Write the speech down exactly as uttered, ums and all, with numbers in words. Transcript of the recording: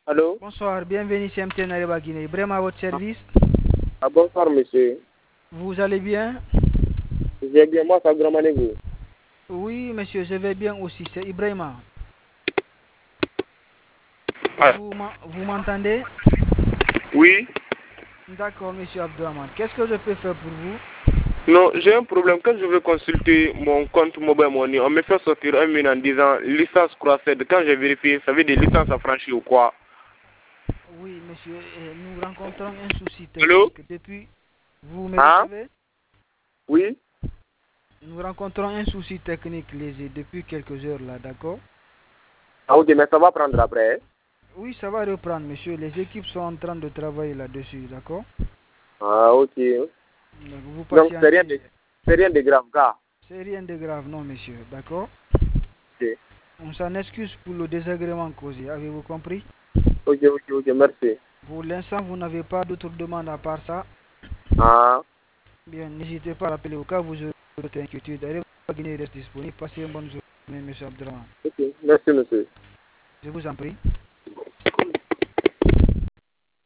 Allô? Bonsoir, bienvenue chez M T N Areba Guinée. Vraiment à votre service. Ah, bonsoir, monsieur. Vous allez bien? J'ai bien, moi, ça grand vous. Oui, monsieur, je vais bien aussi. C'est Ibrahima. Ah. Vous m'en- vous m'entendez? Oui? D'accord, monsieur Abdourahmane. Qu'est-ce que je peux faire pour vous? Non, j'ai un problème. Quand je veux consulter mon compte mobile money, on me fait sortir un mail en disant licence croisée. Quand j'ai vérifié, ça veut dire licence affranchie ou quoi? Oui, monsieur, eh, nous rencontrons un souci Allô? technique. Depuis, vous me Hein? recevez? Oui? Nous rencontrons un souci technique léger depuis quelques heures là, d'accord? Ah, ok, mais ça va prendre après. Oui, ça va reprendre, monsieur. Les équipes sont en train de travailler là-dessus, d'accord? Ah, ok. Donc, vous Donc, c'est rien patientez. de, c'est rien de grave, gars. C'est rien de grave, non, monsieur, d'accord? Ok, On s'en excuse pour le désagrément causé, avez-vous compris? ok, ok, ok, merci. Pour l'instant, vous n'avez pas d'autres demandes à part ça. Ah, Bien, n'hésitez pas à rappeler au cas où vous aurez d'autres inquiétudes. Allez, Guinée reste disponible. Passez une bonne journée, monsieur Abdelrahman. ok, merci, monsieur. Je vous en prie.